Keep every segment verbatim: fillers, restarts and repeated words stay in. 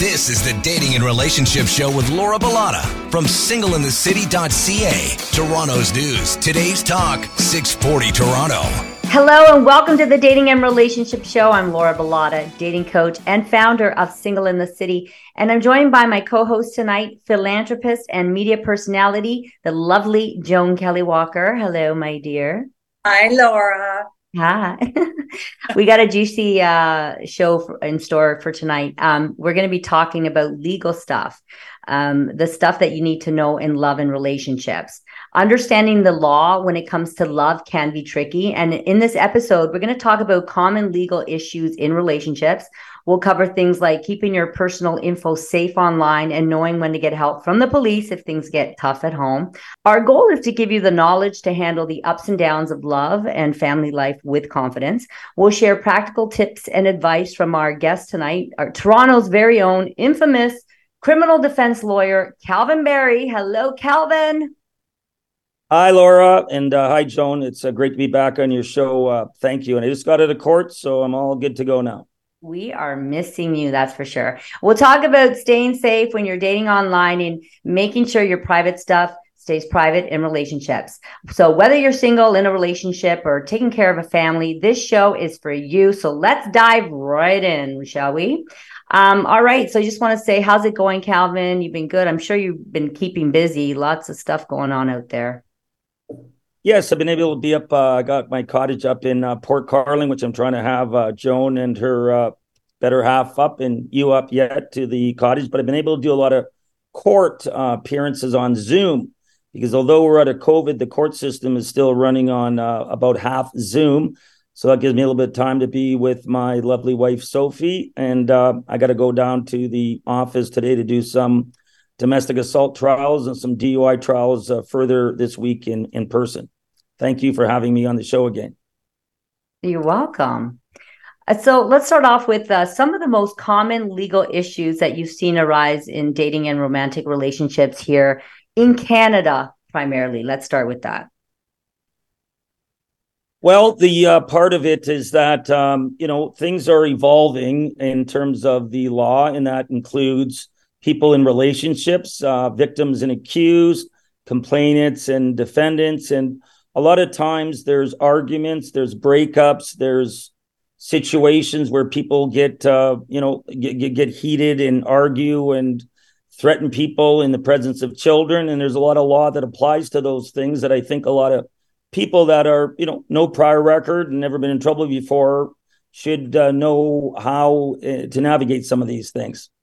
This is the Dating and Relationship Show with Laura Bilotta from single in the city dot c a, Toronto's news, today's talk, six forty Toronto. Hello and welcome to the Dating and Relationship Show. I'm Laura Bilotta, dating coach and founder of Single in the City. And I'm joined by my co-host tonight, philanthropist and media personality, the lovely Joan Kelly Walker. Hello, my dear. Hi, Laura. Hi. We got a juicy uh, show for, in store for tonight. Um, we're going to be talking about legal stuff, um, the stuff that you need to know in love and relationships. Understanding the law when it comes to love can be tricky. And in this episode, we're going to talk about common legal issues in relationships. We'll cover things like keeping your personal info safe online and knowing when to get help from the police if things get tough at home. Our goal is to give you the knowledge to handle the ups and downs of love and family life with confidence. We'll share practical tips and advice from our guest tonight, our Toronto's very own infamous criminal defense lawyer, Calvin Barry. Hello, Calvin. Hi, Laura, and uh, hi, Joan. It's uh, great to be back on your show. Uh, thank you. And I just got out of court, so I'm all good to go now. We are missing you, that's for sure. We'll talk about staying safe when you're dating online and making sure your private stuff stays private in relationships. So whether you're single, in a relationship, or taking care of a family, this show is for you. So let's dive right in, shall we? Um, all right. So I just want to say, how's it going, Calvin? You've been good. I'm sure you've been keeping busy. Lots of stuff going on out there. Yes, I've been able to be up. Uh, I got my cottage up in uh, Port Carling, which I'm trying to have uh, Joan and her uh, better half up and you up yet to the cottage. But I've been able to do a lot of court uh, appearances on Zoom because although we're out of COVID, the court system is still running on uh, about half Zoom. So that gives me a little bit of time to be with my lovely wife, Sophie. And uh, I got to go down to the office today to do some domestic assault trials and some D U I trials uh, further this week in, in person. Thank you for having me on the show again. You're welcome. Uh, so let's start off with uh, some of the most common legal issues that you've seen arise in dating and romantic relationships here in Canada, primarily. Let's start with that. Well, the uh, part of it is that, um, you know, things are evolving in terms of the law, and that includes people in relationships, uh, victims and accused, complainants and defendants. And a lot of times there's arguments, there's breakups, there's situations where people get, uh, you know, get, get heated and argue and threaten people in the presence of children. And there's a lot of law that applies to those things that I think a lot of people that are, you know, no prior record and never been in trouble before should uh, know how uh, to navigate some of these things.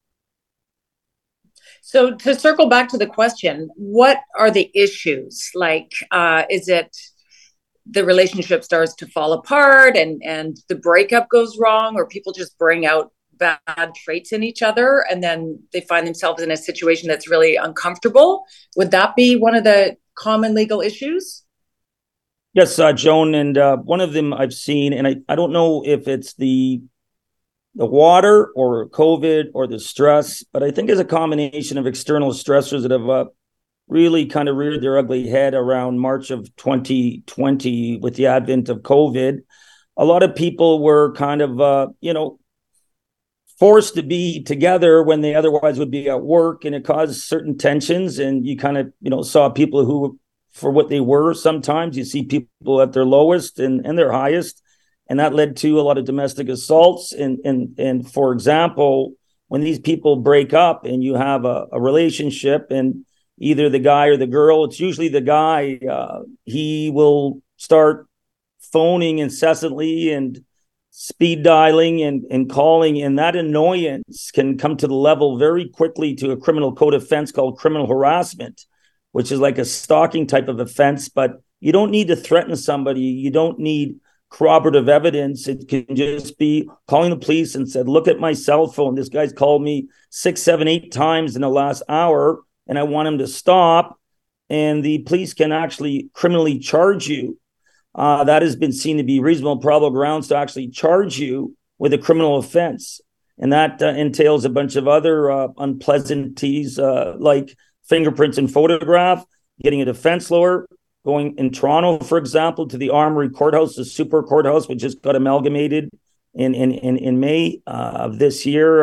So to circle back to the question, what are the issues? Like, uh, is it the relationship starts to fall apart and, and the breakup goes wrong, or people just bring out bad traits in each other and then they find themselves in a situation that's really uncomfortable? Would that be one of the common legal issues? Yes, uh, Joan, and uh, one of them I've seen, and I, I don't know if it's the the water or COVID or the stress, but I think it's a combination of external stressors that have uh, really kind of reared their ugly head around March of twenty twenty with the advent of COVID. A lot of people were kind of, uh, you know, forced to be together when they otherwise would be at work, and it caused certain tensions. And you kind of, you know, saw people who, for what they were, sometimes you see people at their lowest and, and their highest. And that led to a lot of domestic assaults. And, and, and for example, when these people break up and you have a, a relationship and either the guy or the girl, it's usually the guy, uh, he will start phoning incessantly and speed dialing and, and calling. And that annoyance can come to the level very quickly to a criminal code offense called criminal harassment, which is like a stalking type of offense. But you don't need to threaten somebody. You don't need corroborative evidence. It can just be calling the police and said, look at my cell phone. This guy's called me six, seven, eight times in the last hour, and I want him to stop. And the police can actually criminally charge you. Uh, that has been seen to be reasonable probable grounds to actually charge you with a criminal offense. And that uh, entails a bunch of other uh, unpleasantries uh, like fingerprints and photograph, getting a defense lawyer, going in Toronto, for example, to the Armory Courthouse, the super courthouse, which just got amalgamated in in in, in May uh, of this year. Uh,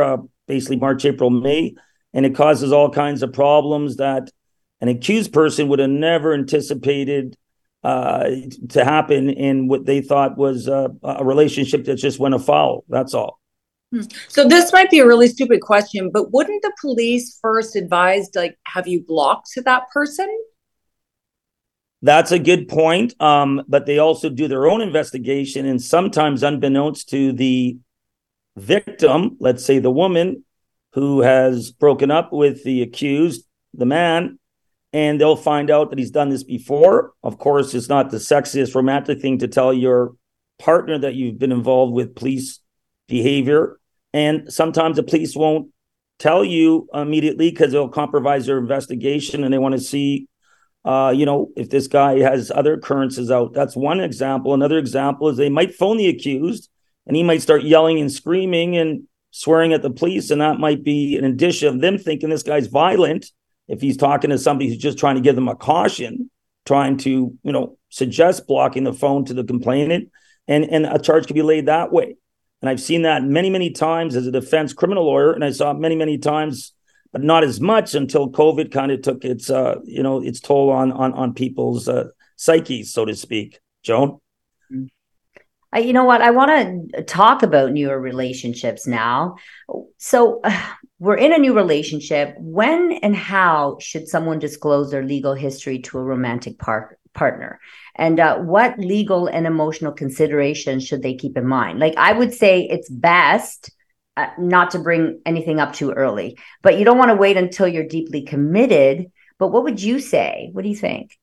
basically March, April, May, and it causes all kinds of problems that an accused person would have never anticipated uh, to happen in what they thought was uh, a relationship that just went afoul. That's all. So this might be a really stupid question, but wouldn't the police first advise, like, have you blocked that person? That's a good point. Um, but they also do their own investigation, and sometimes unbeknownst to the victim, let's say the woman who has broken up with the accused, the man, and they'll find out that he's done this before. Of course, it's not the sexiest romantic thing to tell your partner that you've been involved with police behavior. And sometimes the police won't tell you immediately because they'll compromise their investigation and they want to see, uh, you know, if this guy has other occurrences out. That's one example. Another example is they might phone the accused and he might start yelling and screaming and swearing at the police. And that might be an indicia of them thinking this guy's violent. If he's talking to somebody who's just trying to give them a caution, trying to, you know, suggest blocking the phone to the complainant, and, and a charge could be laid that way. And I've seen that many, many times as a defense criminal lawyer, and I saw it many, many times, but not as much until COVID kind of took its, uh, you know, its toll on on on people's uh, psyches, so to speak. Joan? Uh, you know what? I want to talk about newer relationships now. So uh, we're in a new relationship. When and how should someone disclose their legal history to a romantic par- partner? And uh, what legal and emotional considerations should they keep in mind? Like, I would say it's best uh, not to bring anything up too early, but you don't want to wait until you're deeply committed. But what would you say? What do you think?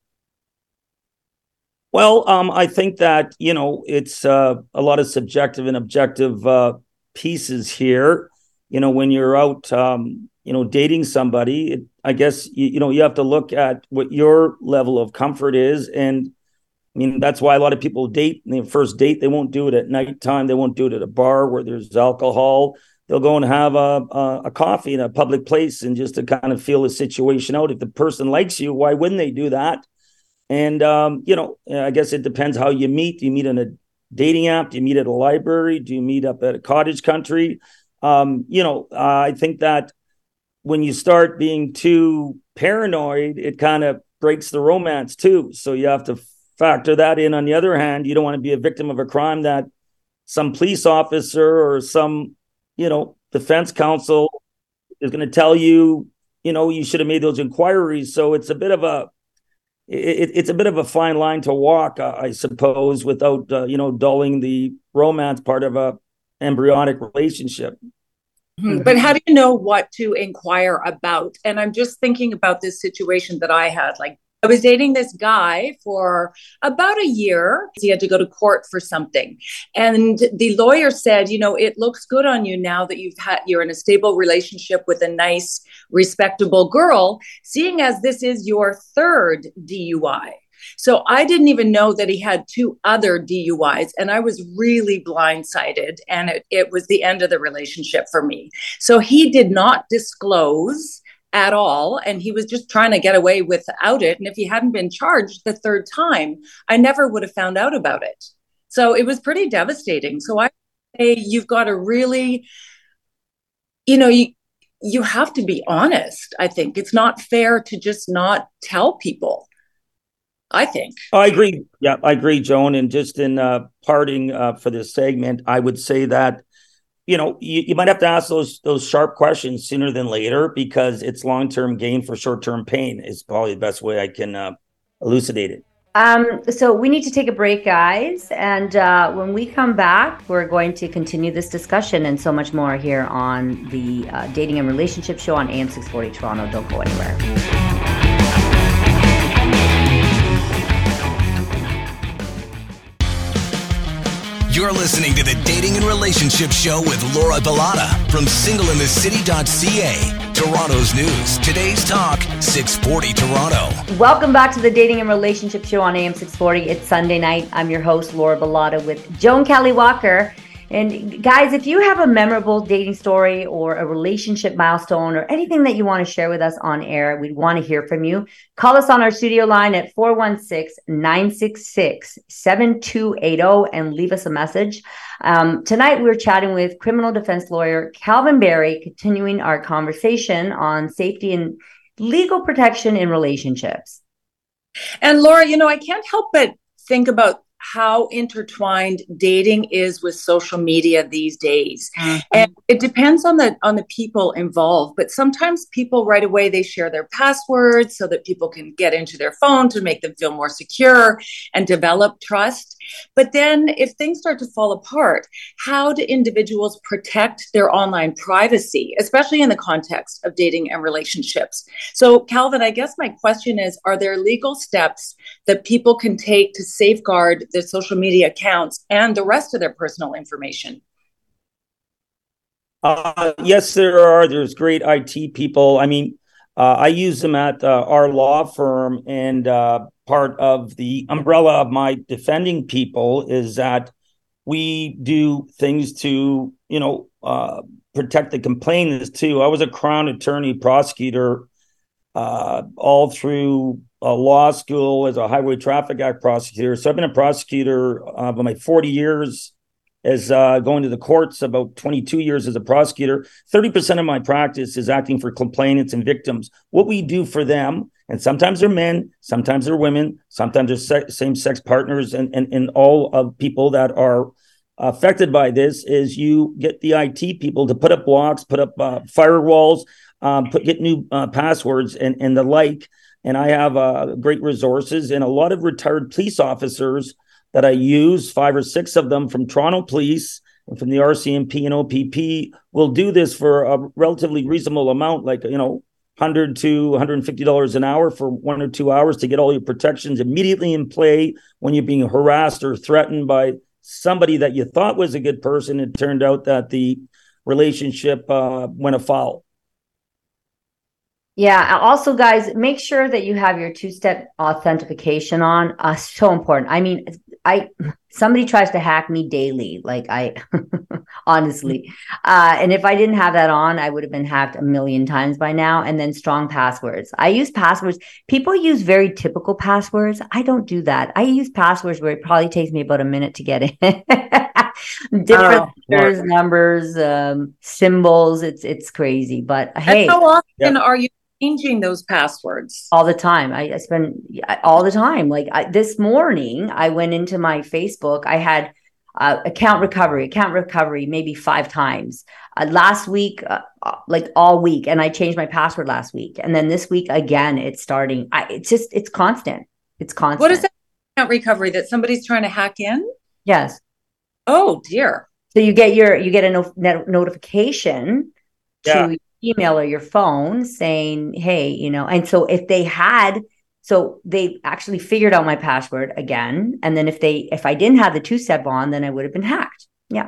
Well, um, I think that, you know, it's uh, a lot of subjective and objective uh, pieces here. You know, when you're out, um, you know, dating somebody, it, I guess, you, you know, you have to look at what your level of comfort is. And I mean, that's why a lot of people date. Their first date, they won't do it at nighttime. They won't do it at a bar where there's alcohol. They'll go and have a, a, a coffee in a public place and just to kind of feel the situation out. If the person likes you, why wouldn't they do that? And, um, you know, I guess it depends how you meet. Do you meet on a dating app? Do you meet at a library? Do you meet up at a cottage country? Um, you know, uh, I think that when you start being too paranoid, it kind of breaks the romance too. So you have to factor that in. On the other hand, you don't want to be a victim of a crime that some police officer or some, you know, defense counsel is going to tell you, you know, you should have made those inquiries. So it's a bit of a, It, it's a bit of a fine line to walk, uh, I suppose, without, uh, you know, dulling the romance part of a embryonic relationship. Mm-hmm. But how do you know what to inquire about? And I'm just thinking about this situation that I had. Like, I was dating this guy for about a year. He had to go to court for something. And the lawyer said, you know, it looks good on you now that you've had, you're in a stable relationship with a nice, respectable girl, seeing as this is your third D U I. So I didn't even know that he had two other D U Is, and I was really blindsided, and it, it was the end of the relationship for me. So he did not disclose at all, and he was just trying to get away without it. And if he hadn't been charged the third time, I never would have found out about it. So it was pretty devastating. So I say you've got to really, you know, you you have to be honest. I think it's not fair to just not tell people, I think. I agree. Yeah, I agree, Joan. And just in uh, parting uh, for this segment, I would say that, you know, you, you might have to ask those those sharp questions sooner than later, because it's long-term gain for short-term pain is probably the best way I can uh, elucidate it. Um, so we need to take a break, guys. And uh, when we come back, we're going to continue this discussion and so much more here on the uh, Dating and Relationship Show on A M six forty Toronto. Don't go anywhere. You're listening to the Dating and Relationship Show with Laura Bilotta from single in the city dot c a, Toronto's news. Today's talk, six forty Toronto. Welcome back to the Dating and Relationship Show on A M six forty. It's Sunday night. I'm your host, Laura Bilotta, with Joan Kelly Walker. And guys, if you have a memorable dating story or a relationship milestone or anything that you want to share with us on air, we'd want to hear from you. Call us on our studio line at four one six, nine six six, seven two eight zero and leave us a message. Um, tonight, we're chatting with criminal defense lawyer Calvin Barry, continuing our conversation on safety and legal protection in relationships. And Laura, you know, I can't help but think about how intertwined dating is with social media these days. Mm-hmm. And it depends on the on the people involved, but sometimes people right away, they share their passwords so that people can get into their phone to make them feel more secure and develop trust. But then if things start to fall apart, how do individuals protect their online privacy, especially in the context of dating and relationships? So Calvin, I guess my question is, are there legal steps that people can take to safeguard their social media accounts and the rest of their personal information? Uh, yes, there are. There's great I T people. I mean, uh, I use them at uh, our law firm, and uh, part of the umbrella of my defending people is that we do things to, you know, uh, protect the complainants too. I was a Crown attorney prosecutor uh, all through uh, law school as a Highway Traffic Act prosecutor. So I've been a prosecutor uh, for my forty years as uh, going to the courts, about twenty-two years as a prosecutor. thirty percent of my practice is acting for complainants and victims. What we do for them, and sometimes they're men, sometimes they're women, sometimes they're se- same-sex partners, and, and, and all of people that are affected by this, is you get the I T people to put up blocks, put up uh, firewalls, um, put get new uh, passwords and, and the like. And I have uh, great resources and a lot of retired police officers that I use, five or six of them from Toronto Police and from the R C M P and O P P, will do this for a relatively reasonable amount, like, you know, one hundred to one hundred fifty dollars an hour for one or two hours to get all your protections immediately in play when you're being harassed or threatened by somebody that you thought was a good person. It turned out that the relationship uh, went afoul. Yeah. Also, guys, make sure that you have your two-step authentication on. Uh, so important. I mean, I somebody tries to hack me daily. Like I, honestly, uh, and if I didn't have that on, I would have been hacked a million times by now. And then strong passwords. I use passwords. People use very typical passwords. I don't do that. I use passwords where it probably takes me about a minute to get in. Different oh, letters, right. numbers, um, symbols. It's it's crazy. But hey, and how often yeah. are you changing those passwords? All the time. I, I spend all the time. Like I, this morning, I went into my Facebook. I had uh, account recovery, account recovery, maybe five times. Uh, last week, uh, like all week, and I changed my password last week, and then this week again, it's starting. I, it's just it's constant. It's constant. What is that account recovery that somebody's trying to hack in? Yes. Oh dear. So you get your you get a no, net notification yeah. to email or your phone saying, hey, you know, and so if they had, so they actually figured out my password again. And then if they, if I didn't have the two step on, then I would have been hacked. Yeah.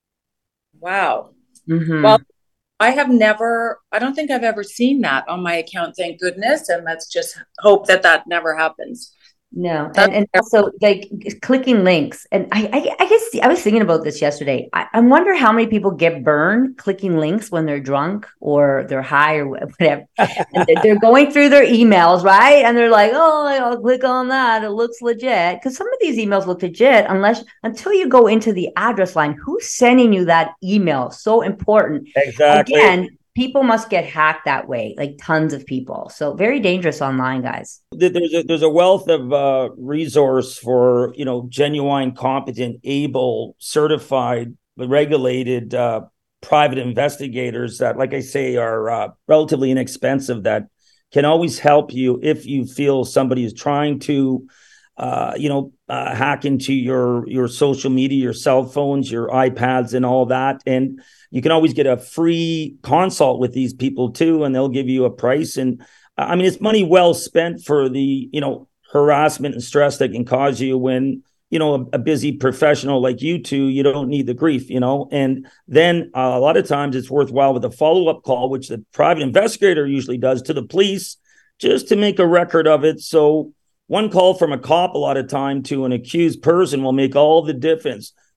Wow. Mm-hmm. Well, I have never, I don't think I've ever seen that on my account. Thank goodness. And let's just hope that that never happens. No. And, and also like clicking links. And I, I, I guess I was thinking about this yesterday. I, I wonder how many people get burned clicking links when they're drunk or they're high or whatever. And they're going through their emails, right? And they're like, oh, I'll click on that. It looks legit. Because some of these emails look legit unless until you go into the address line. Who's sending you that email? So important. Exactly. Again, people must get hacked that way, like tons of people. So very dangerous online, guys. There's a, there's a wealth of uh, resource for, you know, genuine, competent, able, certified, regulated uh, private investigators that, like I say, are uh, relatively inexpensive, that can always help you if you feel somebody is trying to, uh, you know, uh, hack into your, your social media, your cell phones, your iPads and all that. And you can always get a free consult with these people too, and they'll give you a price. And I mean, it's money well spent for the, you know, harassment and stress that can cause you when, you know, a, a busy professional like you two, you don't need the grief, you know. And then uh, a lot of times it's worthwhile with a follow-up call, which the private investigator usually does to the police, just to make a record of it. So one call from a cop a lot of time to an accused person will make all the difference.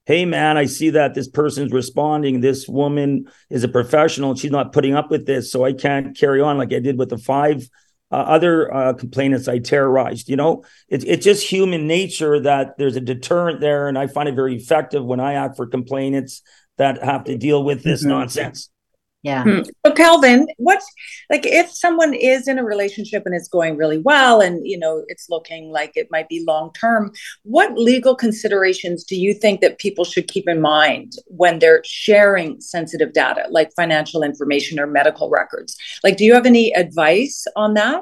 hey, man, I see that this person's responding. This woman is a professional and she's not putting up with this. So I can't carry on like I did with the five uh, other uh, complainants I terrorized. You know, it's, it's just human nature that there's a deterrent there. And I find it very effective when I act for complainants that have to deal with this mm-hmm. nonsense. Yeah. Hmm. So Calvin, what's like if someone is in a relationship and it's going really well and, you know, it's looking like it might be long term, what legal considerations do you think that people should keep in mind when they're sharing sensitive data like financial information or medical records? Like, do you have any advice on that?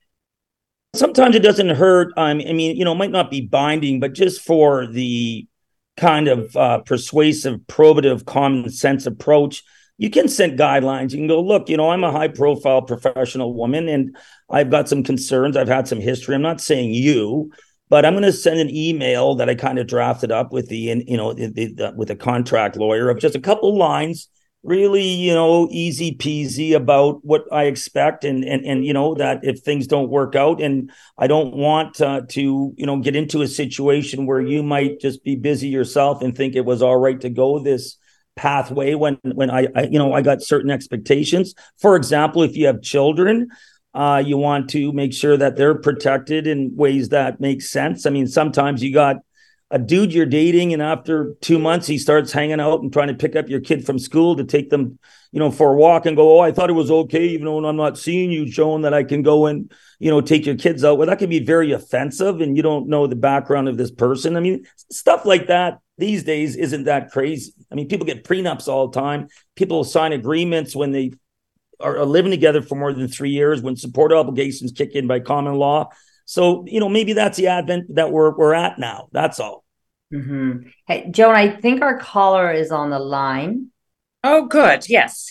Sometimes it doesn't hurt. Um, I mean, you know, it might not be binding, but just for the kind of uh, persuasive, probative, common sense approach, you can set guidelines. You can go, look, you know, I'm a high profile professional woman and I've got some concerns. I've had some history. I'm not saying you, but I'm going to send an email that I kind of drafted up with the, you know, the, the, with a contract lawyer of just a couple of lines, really, you know, easy peasy about what I expect. And, and, and, you know, that if things don't work out and I don't want uh, to, you know, get into a situation where you might just be busy yourself and think it was all right to go this pathway when when I, I you know I got certain expectations. For example, if you have children, uh you want to make sure that they're protected in ways that make sense. I mean, sometimes you got a dude you're dating and after two months he starts hanging out and trying to pick up your kid from school to take them, you know, for a walk and go, oh, I thought it was okay, even though I'm not seeing you, Joan, that I can go and, you know, take your kids out. Well, that can be very offensive and you don't know the background of this person. I mean, stuff like that these days isn't that crazy. I mean, people get prenups all the time. People sign agreements when they are living together for more than three years, when support obligations kick in by common law. So, you know, maybe that's the advent that we're we're at now. That's all. Mm-hmm. Hey, Joan, I think our caller is on the line. Oh, good. Yes.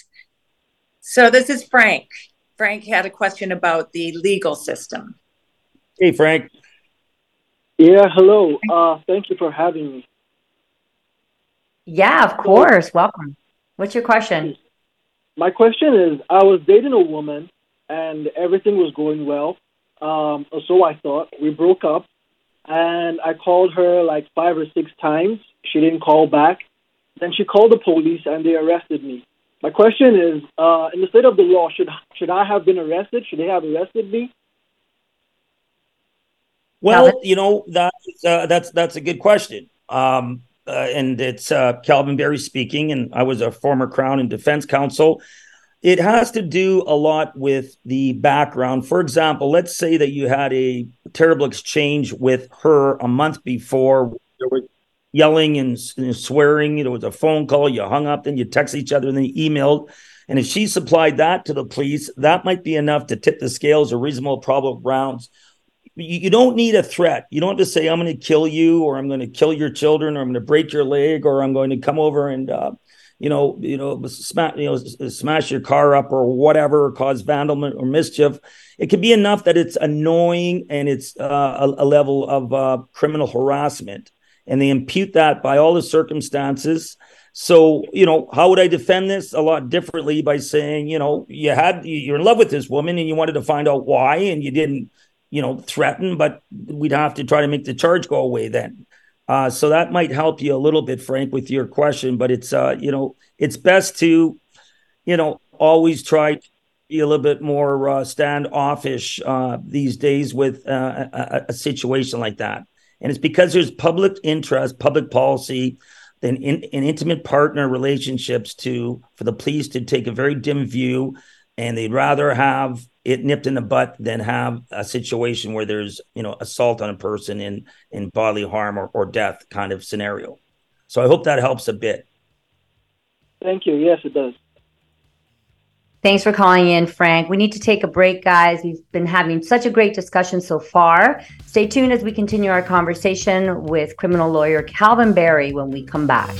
So this is Frank. Frank had a question about the legal system. Hey, Frank. Yeah, hello. Uh, thank you for having me. Yeah, of course. Welcome. What's your question? My question is, I was dating a woman and everything was going well. Um, or so I thought. We broke up and I called her like five or six times. She didn't call back. Then she called the police and they arrested me. My question is, uh, in the state of the law, should should I have been arrested? Should they have arrested me? Well, you know, that's, uh, that's, that's a good question. Um, Uh, and it's uh, Calvin Barry speaking, and I was a former Crown and Defense Counsel. It has to do a lot with the background. For example, let's say that you had a terrible exchange with her a month before. There was yelling and, and swearing. There was a phone call. You hung up, then you texted each other, and then you emailed. And if she supplied that to the police, that might be enough to tip the scales or reasonable probable grounds. You don't need a threat. You don't have to say, I'm going to kill you or I'm going to kill your children or I'm going to break your leg or I'm going to come over and, uh, you know, you know, smash, you know, smash your car up or whatever, or cause vandalism or mischief. It can be enough that it's annoying and it's uh, a, a level of uh, criminal harassment. And they impute that by all the circumstances. So, you know, how would I defend this? A lot differently by saying, you know, you had, you're in love with this woman and you wanted to find out why and you didn't, you know, threaten, but we'd have to try to make the charge go away then. Uh, so that might help you a little bit, Frank, with your question, but it's, uh, you know, it's best to, you know, always try to be a little bit more uh, standoffish uh, these days with uh, a, a situation like that. And it's because there's public interest, public policy, then in, in intimate partner relationships to, for the police to take a very dim view, and they'd rather have it nipped in the butt than have a situation where there's, you know, assault on a person in, in bodily harm or, or death kind of scenario. So I hope that helps a bit. Thank you. Yes, it does. Thanks for calling in, Frank. We need to take a break, guys. We've been having such a great discussion so far. Stay tuned as we continue our conversation with criminal lawyer Calvin Barry when we come back.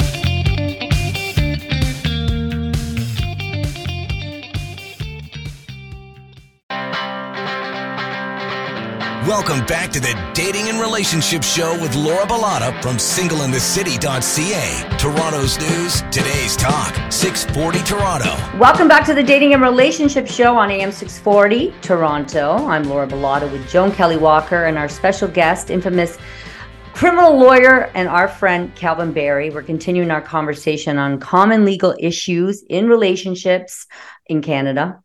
Welcome back to the Dating and Relationship Show with Laura Bilotta from single in the city dot c a. Toronto's news, today's talk, six forty Toronto. Welcome back to the Dating and Relationship Show on A M six forty Toronto. I'm Laura Bilotta with Joan Kelly Walker and our special guest, infamous Criminal lawyer and our friend Calvin Barry. We're continuing our conversation on common legal issues in relationships in Canada.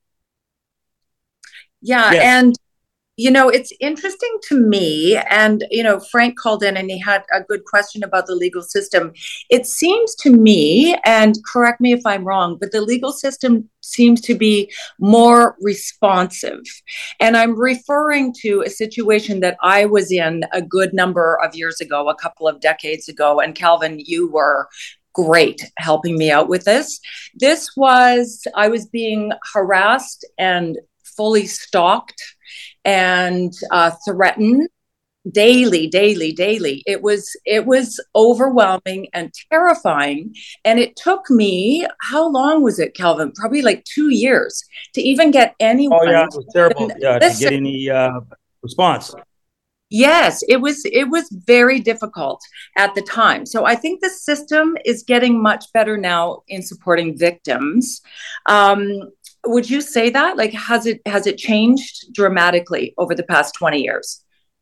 Yeah, Yes. and you know, it's interesting to me, and you know, Frank called in and he had a good question about the legal system. It seems to me, and correct me if I'm wrong, but the legal system seems to be more responsive. And I'm referring to a situation that I was in a good number of years ago, a couple of decades ago. And Calvin, you were great helping me out with this. This was, I was being harassed and fully stalked and uh, threatened daily, daily, daily. It was it was overwhelming and terrifying. And it took me, how long was it, Calvin? Probably like two years to even get anyone. Oh yeah, it was terrible. Yeah, to listen. get any uh, response. Yes, it was it was very difficult at the time. So I think the system is getting much better now in supporting victims. Um, would you say that? Like, has it has it changed dramatically over the past twenty years?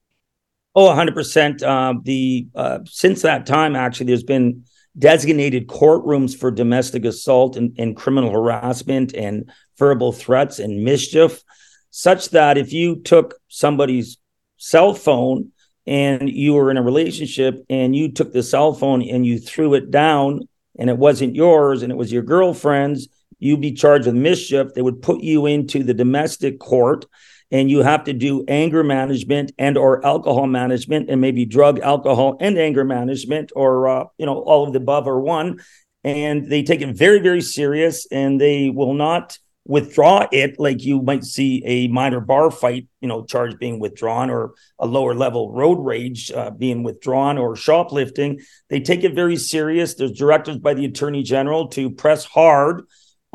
Oh, one hundred percent. Uh, the uh, since that time, actually, there's been designated courtrooms for domestic assault and, and criminal harassment and verbal threats and mischief, such that if you took somebody's cell phone and you were in a relationship and you took the cell phone and you threw it down and it wasn't yours and it was your girlfriend's, you'd be charged with mischief. They would put you into the domestic court and you have to do anger management and or alcohol management and maybe drug, alcohol, and anger management, or, uh, you know, all of the above or one. And they take it very, very serious, and they will not withdraw it like you might see a minor bar fight, you know, charge being withdrawn, or a lower level road rage uh, being withdrawn, or shoplifting. They take it very serious. There's directives by the Attorney General to press hard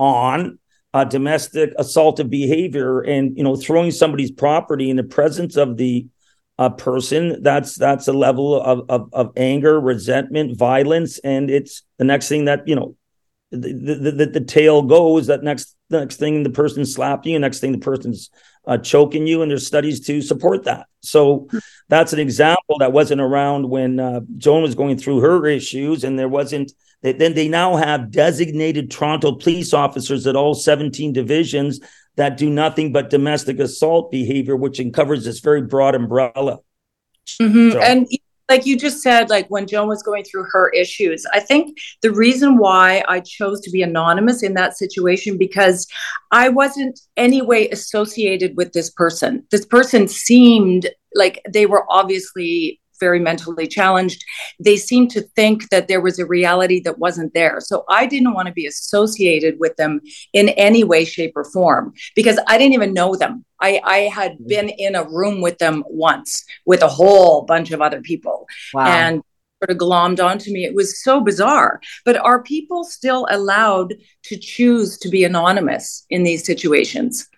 on uh, domestic assaultive behavior, and, you know, throwing somebody's property in the presence of the uh, person. That's that's a level of, of of anger, resentment, violence, and it's the next thing that, you know, the the, the, the tale goes that next the next thing the person's slapping you, next thing the person's uh, choking you, and there's studies to support that. So that's an example that wasn't around when uh, Joan was going through her issues, and there wasn't. They, then they now have designated Toronto police officers at all seventeen divisions that do nothing but domestic assault behavior, which covers this very broad umbrella. Mm-hmm. So. And like you just said, like when Joan was going through her issues, I think the reason why I chose to be anonymous in that situation, because I wasn't any way associated with this person. This person seemed like they were obviously very mentally challenged. They seemed to think that there was a reality that wasn't there. So I didn't want to be associated with them in any way, shape, or form, because I didn't even know them. I, I had been in a room with them once with a whole bunch of other people. Wow. And sort of glommed onto me. It was so bizarre. But are people still allowed to choose to be anonymous in these situations?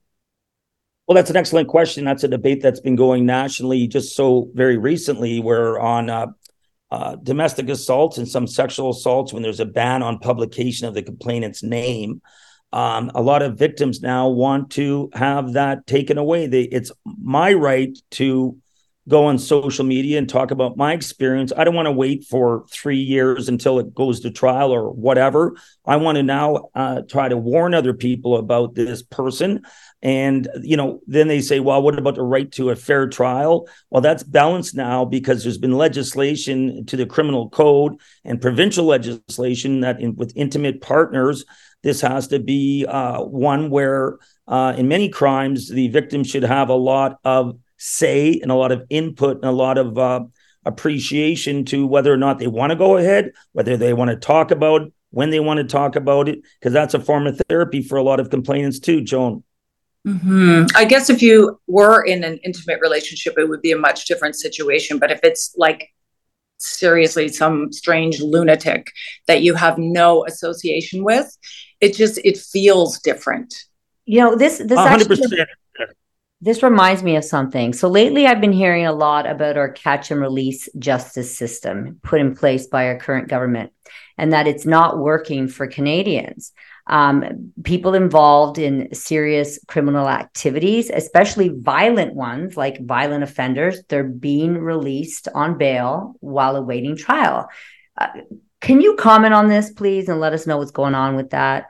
Well, that's an excellent question. That's a debate that's been going nationally just so very recently, where on uh, uh, domestic assaults and some sexual assaults, when there's a ban on publication of the complainant's name, um, a lot of victims now want to have that taken away. They, it's my right to go on social media and talk about my experience. I don't want to wait for three years until it goes to trial or whatever. I want to now uh, try to warn other people about this person. And, you know, then they say, well, what about the right to a fair trial? Well, that's balanced now because there's been legislation to the criminal code and provincial legislation that in, with intimate partners, this has to be uh, one where uh, in many crimes, the victim should have a lot of say and a lot of input and a lot of uh, appreciation to whether or not they want to go ahead, whether they want to talk about it, when they want to talk about it, because that's a form of therapy for a lot of complainants too, Joan. Mm-hmm. I guess if you were in an intimate relationship, it would be a much different situation. But if it's like seriously some strange lunatic that you have no association with, it just, it feels different. You know, this, this one hundred percent. actually, this reminds me of something. So lately I've been hearing a lot about our catch and release justice system put in place by our current government, and that it's not working for Canadians. Um, people involved in serious criminal activities, especially violent ones like violent offenders, they're being released on bail while awaiting trial. Uh, can you comment on this, please, and let us know what's going on with that?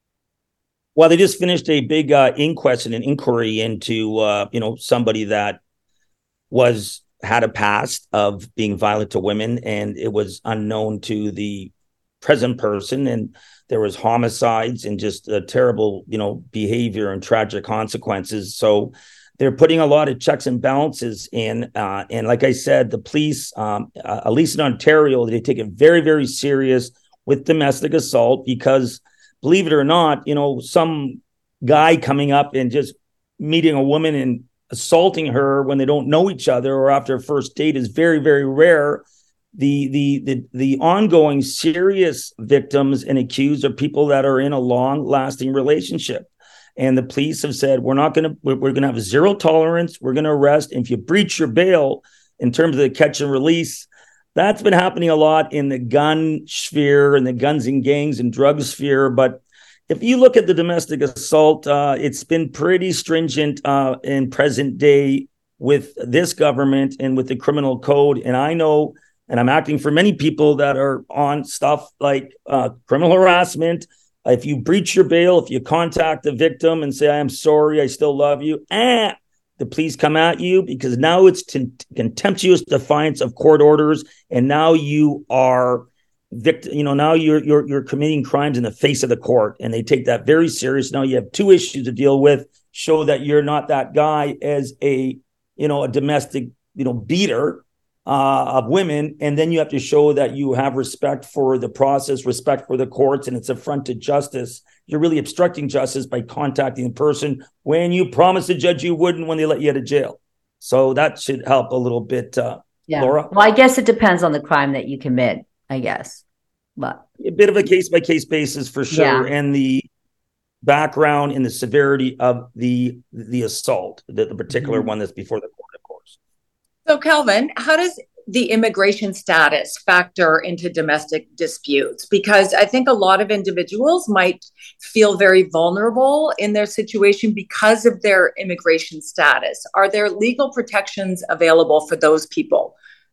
Well, they just finished a big uh, inquest and an inquiry into, uh, you know, somebody that was had a past of being violent to women, and it was unknown to the present person, and there was homicides and just a terrible, you know, behavior and tragic consequences. So they're putting a lot of checks and balances in, uh, and like I said, the police, um, uh, at least in Ontario, they take it very, very serious with domestic assault because, believe it or not, you know, some guy coming up and just meeting a woman and assaulting her when they don't know each other or after a first date is very, very rare. The, the the the ongoing serious victims and accused are people that are in a long-lasting relationship. And the police have said, we're not going to, we're, we're going to have zero tolerance. We're going to arrest. And if you breach your bail in terms of the catch and release, that's been happening a lot in the gun sphere and the guns and gangs and drug sphere. But if you look at the domestic assault, uh, it's been pretty stringent uh, in present day with this government and with the criminal code. And I know, and I'm acting for many people that are on stuff like uh, criminal harassment. If you breach your bail, if you contact the victim and say, I'm sorry, I still love you, eh, the police come at you because now it's t- contemptuous defiance of court orders. And now you are victim, you know, now you're, you're, you're committing crimes in the face of the court, and they take that very serious. Now you have two issues to deal with: show that you're not that guy as a, you know, a domestic, you know, beater uh, of women. And then you have to show that you have respect for the process, respect for the courts, and it's affront to justice. You're really obstructing justice by contacting the person when you promised the judge you wouldn't when they let you out of jail. So that should help a little bit, uh, yeah. Laura. Well, I guess it depends on the crime that you commit, I guess. But a bit of a case-by-case basis for sure, yeah. And the background and the severity of the the assault, the, the particular mm-hmm. one that's before the court, of course. So, Kelvin, how does the immigration status factor into domestic disputes? Because I think a lot of individuals might feel very vulnerable in their situation because of their immigration status. Are there legal protections available for those people?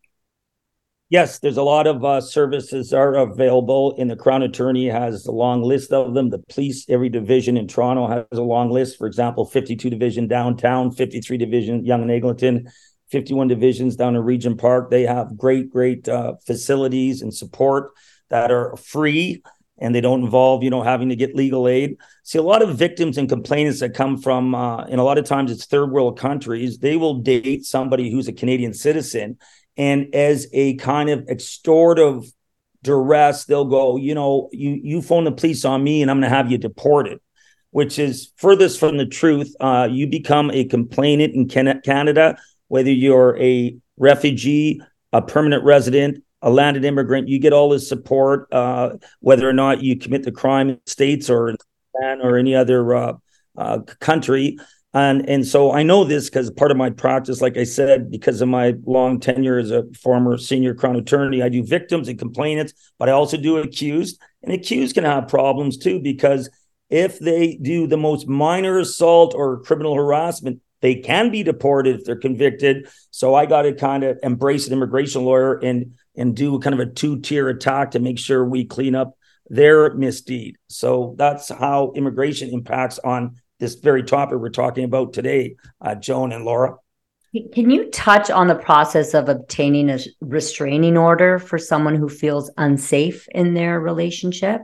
Yes, there's a lot of uh, services are available, and the Crown Attorney has a long list of them. The police, every division in Toronto has a long list. For example, fifty-two division downtown, fifty-three division Yonge and Eglinton, fifty-one divisions down in Regent Park. They have great, great uh, facilities and support that are free, and they don't involve, you know, having to get legal aid. See, a lot of victims and complainants that come from, uh, and a lot of times it's third world countries, they will date somebody who's a Canadian citizen. And as a kind of extortive duress, they'll go, you know, you, you phone the police on me and I'm going to have you deported, which is furthest from the truth. Uh, you become a complainant in Canada, whether you're a refugee, a permanent resident, a landed immigrant, you get all this support, uh, whether or not you commit the crime in the States or in Japan or any other uh, uh, country. And, and so I know this because part of my practice, like I said, because of my long tenure as a former senior Crown Attorney, I do victims and complainants, but I also do accused. And accused can have problems too, because if they do the most minor assault or criminal harassment, they can be deported if they're convicted. So I got to kind of embrace an immigration lawyer and, and do kind of a two-tier attack to make sure we clean up their misdeed. So that's how immigration impacts on this very topic we're talking about today, uh, Joan and Laura. Can you touch on the process of obtaining a restraining order for someone who feels unsafe in their relationship?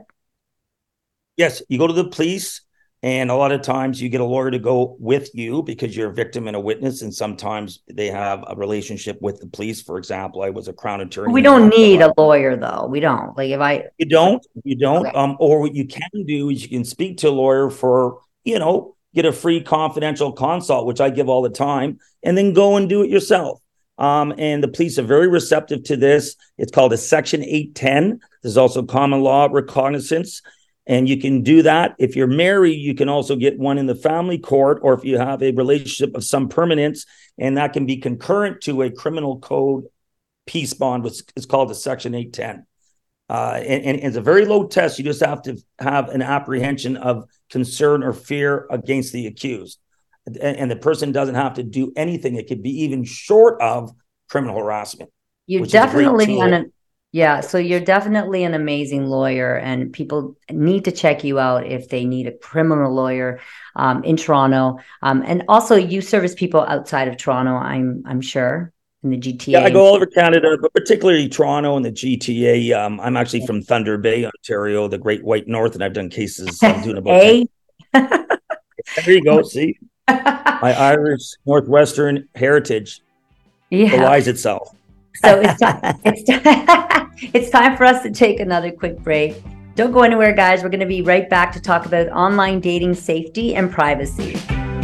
Yes, you go to the police, and a lot of times you get a lawyer to go with you because you're a victim and a witness, and sometimes they have a relationship with the police. For example, I was a Crown Attorney. We don't need a lawyer, though. We don't. Like if I, you don't, you don't. Okay. Um, or what you can do is you can speak to a lawyer for, you know, get a free confidential consult, which I give all the time, and then go and do it yourself. Um, and the police are very receptive to this. It's called a Section eight ten. There's also common law recognizance, and you can do that. If you're married, you can also get one in the family court, or if you have a relationship of some permanence, and that can be concurrent to a criminal code peace bond, which is called a Section eight ten. Uh, and, and it's a very low test. You just have to have an apprehension of concern or fear against the accused. And, and the person doesn't have to do anything. It could be even short of criminal harassment. You're definitely on a, yeah. So you're definitely an amazing lawyer, and people need to check you out if they need a criminal lawyer um, in Toronto. Um, and also, you service people outside of Toronto. I'm I'm sure in the G T A. Yeah, I go all over Canada, but particularly Toronto and the G T A. Um, I'm actually from Thunder Bay, Ontario, the Great White North, and I've done cases. I'm doing about. Hey. There you go. See, my Irish Northwestern heritage yeah. belies itself. So it's time, it's, t- it's time for us to take another quick break. Don't go anywhere, guys. We're going to be right back to talk about online dating safety and privacy.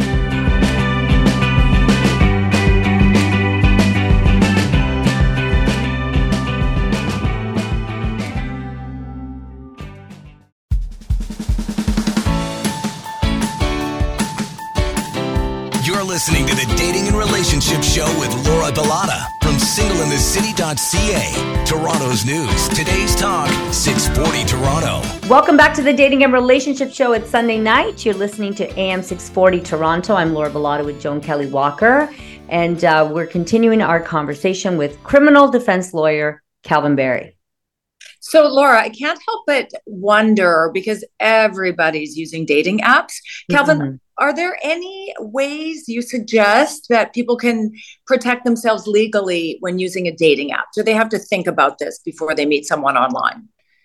You're listening to the Dating and Relationship Show with Laura Bilotta from single in the city dot c a. Toronto's news. Today's talk, six forty Toronto. Welcome back to the Dating and Relationship Show. It's Sunday night. You're listening to A M six forty Toronto. I'm Laura Bilotta with Joan Kelly Walker. And uh, we're continuing our conversation with criminal defense lawyer Calvin Barry. So, Laura, I can't help but wonder, because everybody's using dating apps. Calvin, mm-hmm. are there any ways you suggest that people can protect themselves legally when using a dating app? Do they have to think about this before they meet someone online?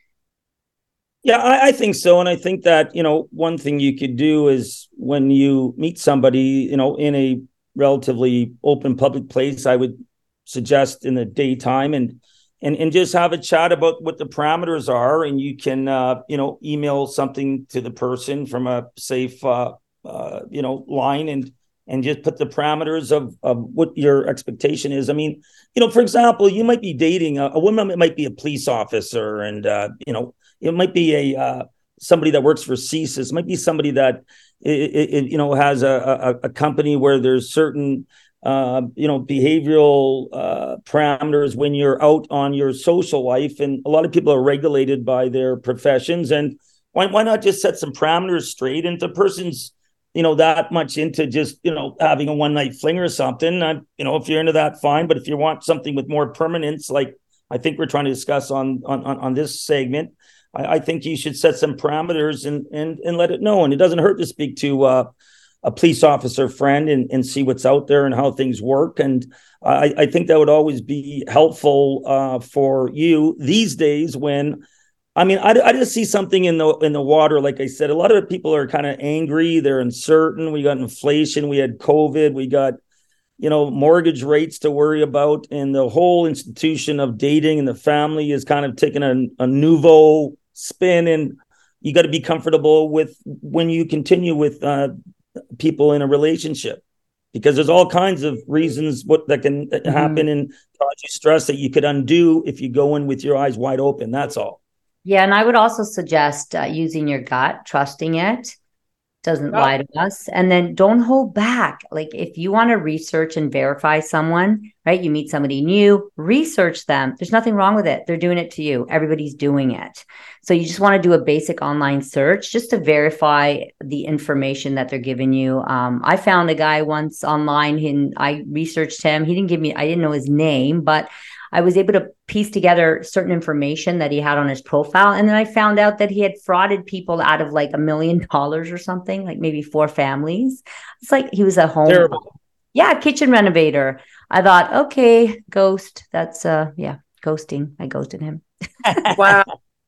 Yeah, I, I think so. And I think that, you know, one thing you could do is when you meet somebody, you know, in a relatively open public place, I would suggest in the daytime and And and just have a chat about what the parameters are, and you can uh, you know email something to the person from a safe uh, uh, you know line, and and just put the parameters of of what your expectation is. I mean, you know, for example, you might be dating a, a woman. It might be a police officer, and uh, you know, it might be a uh, somebody that works for C S I S. It might be somebody that it, it, you know has a, a a company where there's certain Uh, you know, behavioral uh, parameters when you're out on your social life. And a lot of people are regulated by their professions. And why why not just set some parameters straight? And if the person's, you know, that much into just, you know, having a one night fling or something, uh, you know, if you're into that, fine. But if you want something with more permanence, like I think we're trying to discuss on on, on this segment, I, I think you should set some parameters and, and, and let it know. And it doesn't hurt to speak to uh, a police officer friend and, and see what's out there and how things work. And I, I think that would always be helpful uh, for you these days when, I mean, I, I just see something in the in the water. Like I said, a lot of people are kind of angry. They're uncertain. We got inflation. We had COVID. We got, you know, mortgage rates to worry about. And the whole institution of dating and the family is kind of taking a, a nouveau spin. And you got to be comfortable with when you continue with uh people in a relationship, because there's all kinds of reasons what that can mm-hmm. happen and cause you stress that you could undo if you go in with your eyes wide open. That's all. Yeah. And I would also suggest uh, using your gut, trusting it. Doesn't oh. lie to us. And then don't hold back. Like if you want to research and verify someone, right? You meet somebody new, research them. There's nothing wrong with it. They're doing it to you. Everybody's doing it. So you just want to do a basic online search just to verify the information that they're giving you. Um, I found a guy once online and I researched him. He didn't give me, I didn't know his name, but I was able to piece together certain information that he had on his profile. And then I found out that he had frauded people out of like a million dollars or something, like maybe four families. It's like he was a home. Terrible. Yeah, kitchen renovator. I thought, okay, ghost. That's, uh, yeah, ghosting. I ghosted him. Wow.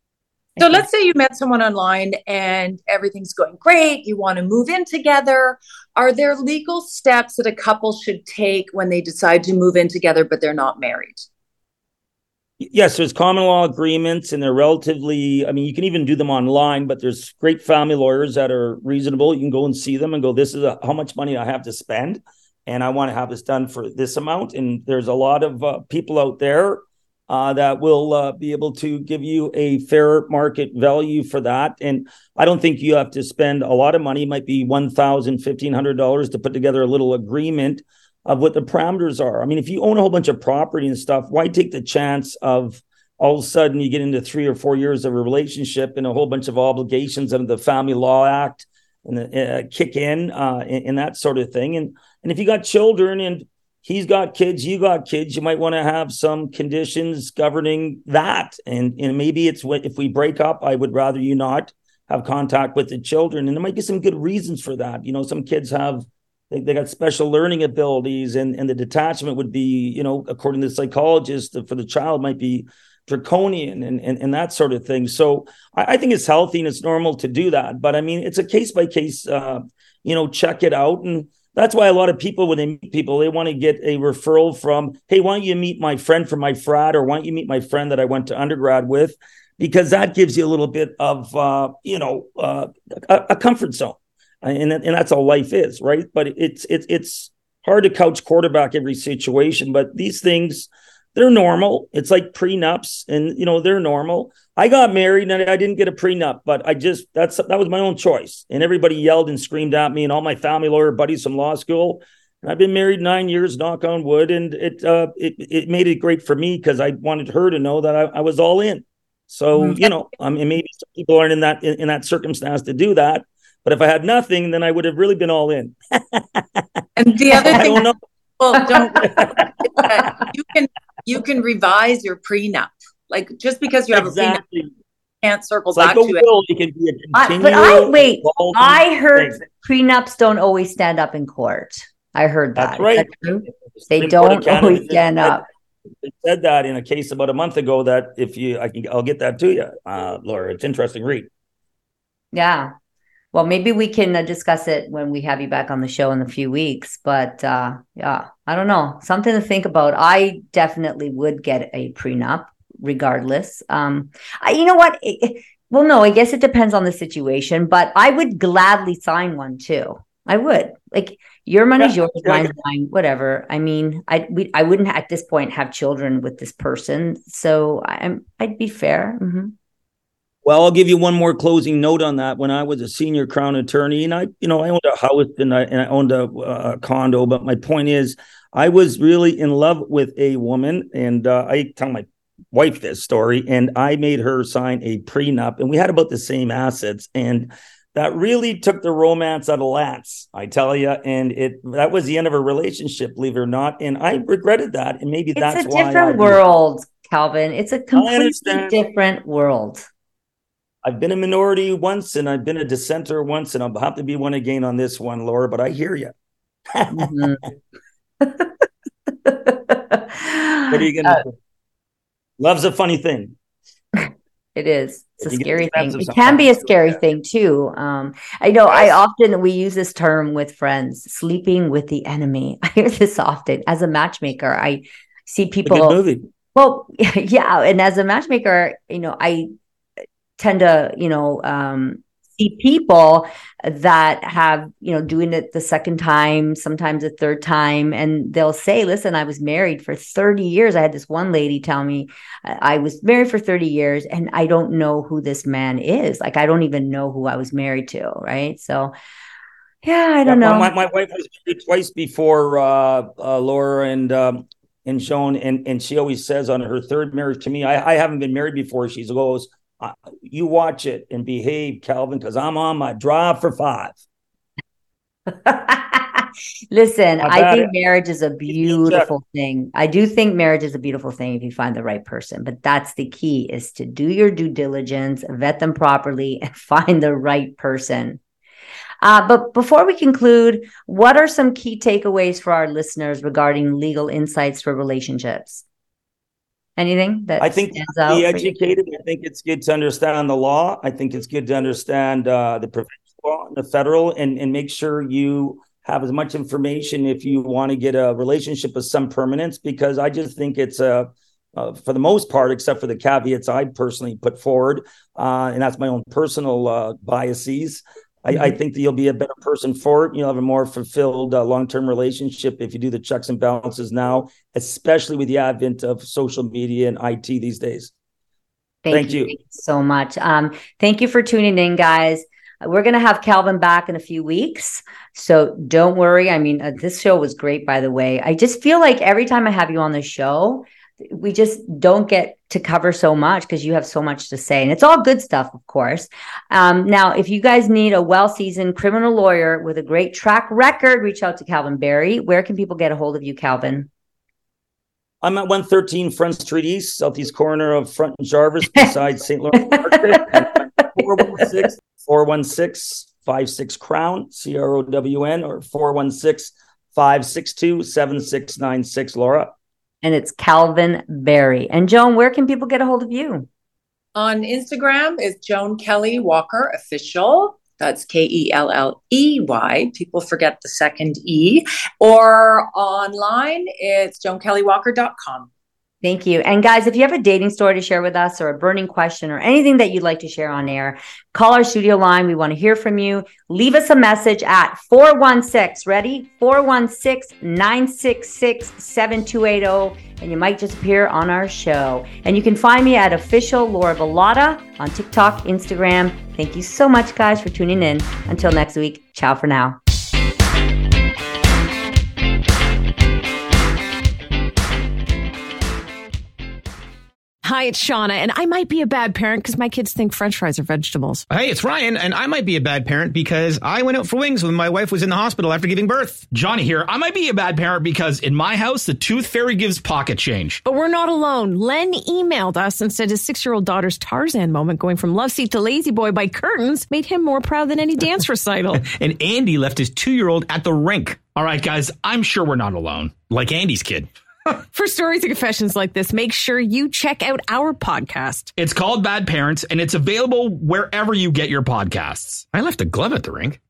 So let's say you met someone online and everything's going great. You want to move in together. Are there legal steps that a couple should take when they decide to move in together, but they're not married? Yes, there's common law agreements, and they're relatively, I mean, you can even do them online, but there's great family lawyers that are reasonable. You can go and see them and go, this is a, how much money I have to spend, and I want to have this done for this amount. And there's a lot of uh, people out there uh, that will uh, be able to give you a fair market value for that. And I don't think you have to spend a lot of money. It might be one thousand dollars, fifteen hundred dollars to put together a little agreement of what the parameters are. I mean, if you own a whole bunch of property and stuff, why take the chance of all of a sudden you get into three or four years of a relationship and a whole bunch of obligations under the Family Law Act and the, uh, kick in uh, and, and that sort of thing. And and if you got children and he's got kids, you got kids, you might want to have some conditions governing that. And, and maybe it's what, if we break up, I would rather you not have contact with the children. And there might be some good reasons for that. You know, some kids have, they, they got special learning abilities, and, and the detachment would be, you know, according to the psychologist, for the child might be draconian and, and, and that sort of thing. So I, I think it's healthy and it's normal to do that. But I mean, it's a case by case, uh, you know, check it out. And that's why a lot of people, when they meet people, they want to get a referral from, hey, why don't you meet my friend from my frat, or why don't you meet my friend that I went to undergrad with? Because that gives you a little bit of, uh, you know, uh, a, a comfort zone. And, and that's all life is, right? But it's, it's, it's hard to couch quarterback every situation, but these things, they're normal. It's like prenups, and, you know, they're normal. I got married and I didn't get a prenup, but I just, that's, that was my own choice. And everybody yelled and screamed at me, and all my family lawyer buddies from law school. And I've been married nine years, knock on wood. And it, uh, it, it made it great for me because I wanted her to know that I, I was all in. So, mm-hmm. you know, I mean, maybe some people aren't in that, in, in that circumstance to do that. But if I had nothing, then I would have really been all in. And the other thing, I don't know. Well, don't, you can, you can revise your prenup. Like, just because you have exactly. a prenup, you can't circle it's back like to will, it. It can be a I, but I wait. I heard thing. prenups don't always stand up in court. I heard that. That's right. That's they don't always stand up. They said that in a case about a month ago. That if you, I can, I'll get that to you, uh, Laura. It's interesting read. Yeah. Well, maybe we can uh, discuss it when we have you back on the show in a few weeks. But uh, yeah, I don't know. Something to think about. I definitely would get a prenup regardless. Um, I, you know what? It, it, well, no, I guess it depends on the situation, but I would gladly sign one too. I would. Like, your money's yeah, yours, mine's mine, whatever. I mean, I we I wouldn't at this point have children with this person, so I'm I'd be fair. Mm-hmm. Well, I'll give you one more closing note on that. When I was a senior Crown attorney, and I, you know, I owned a house and I, and I owned a, a condo. But my point is, I was really in love with a woman, and uh, I tell my wife this story, and I made her sign a prenup, and we had about the same assets, and that really took the romance out of Lance, I tell you. And it that was the end of a relationship, believe it or not. And I regretted that, and maybe it's that's a why. It's a different world, Calvin. It's a completely different world. I've been a minority once, and I've been a dissenter once, and I'll have to be one again on this one, Laura, but I hear you. Mm-hmm. What are you going to uh, do? Love's a funny thing. It is. It's a scary thing. It can be a scary yeah. thing, too. Um, I know yes. I often, we use this term with friends, sleeping with the enemy. I hear this often. As a matchmaker, I see people. A good movie. Well, yeah. And as a matchmaker, you know, I tend to, you know, um, see people that have, you know, doing it the second time, sometimes a third time. And they'll say, listen, I was married for thirty years. I had this one lady tell me I was married for thirty years and I don't know who this man is. Like, I don't even know who I was married to. Right. So, yeah, I don't yeah, know. My, my wife was married twice before, uh, uh, Laura and, um, and Joan. And, and she always says on her third marriage to me, I, I haven't been married before. She goes, Uh, you watch it and behave, Calvin, because I'm on my drive for five. Listen, I think it. marriage is a beautiful thing. I do think marriage is a beautiful thing if you find the right person. But that's the key, is to do your due diligence, vet them properly, and find the right person. Uh, but before we conclude, what are some key takeaways for our listeners regarding legal insights for relationships? Anything that I think stands out be educated. I think it's good to understand the law. I think it's good to understand uh, the provincial law and the federal, and, and make sure you have as much information if you want to get a relationship with some permanence, because I just think it's a, uh, for the most part, except for the caveats I personally put forward, uh, and that's my own personal uh, biases. I, I think that you'll be a better person for it. You'll have a more fulfilled uh, long-term relationship if you do the checks and balances now, especially with the advent of social media and I T these days. Thank, thank you. you. Thank you so much. Um, thank you for tuning in, guys. We're going to have Calvin back in a few weeks, so don't worry. I mean, uh, this show was great, by the way. I just feel like every time I have you on the show, we just don't get to cover so much because you have so much to say. And it's all good stuff, of course. Um, now, if you guys need a well-seasoned criminal lawyer with a great track record, reach out to Calvin Barry. Where can people get a hold of you, Calvin? I'm at one thirteen Front Street East, southeast corner of Front and Jarvis, beside Saint Lawrence Market. four one six, four one six, five six Crown, C R O W N, or four one six, five six two, seven six nine six, Laura. And it's Calvin Barry. And Joan, where can people get a hold of you? On Instagram is Joan Kelly Walker Official. That's K E L L E Y. People forget the second E. Or online, it's joan kelly walker dot com. Thank you. And guys, if you have a dating story to share with us or a burning question or anything that you'd like to share on air, call our studio line. We want to hear from you. Leave us a message at four one six, ready? four one six, nine six six, seven two eight zero. And you might just appear on our show. And you can find me at Official Laura Bilotta on TikTok, Instagram. Thank you so much, guys, for tuning in. Until next week, ciao for now. Hi, it's Shauna, and I might be a bad parent because my kids think French fries are vegetables. Hey, it's Ryan, and I might be a bad parent because I went out for wings when my wife was in the hospital after giving birth. Johnny here. I might be a bad parent because in my house, the tooth fairy gives pocket change. But we're not alone. Len emailed us and said his six-year-old daughter's Tarzan moment going from love seat to lazy boy by curtains made him more proud than any dance recital. And Andy left his two-year-old at the rink. All right, guys, I'm sure we're not alone. Like Andy's kid. For stories and confessions like this, make sure you check out our podcast. It's called Bad Parents, and it's available wherever you get your podcasts. I left a glove at the rink.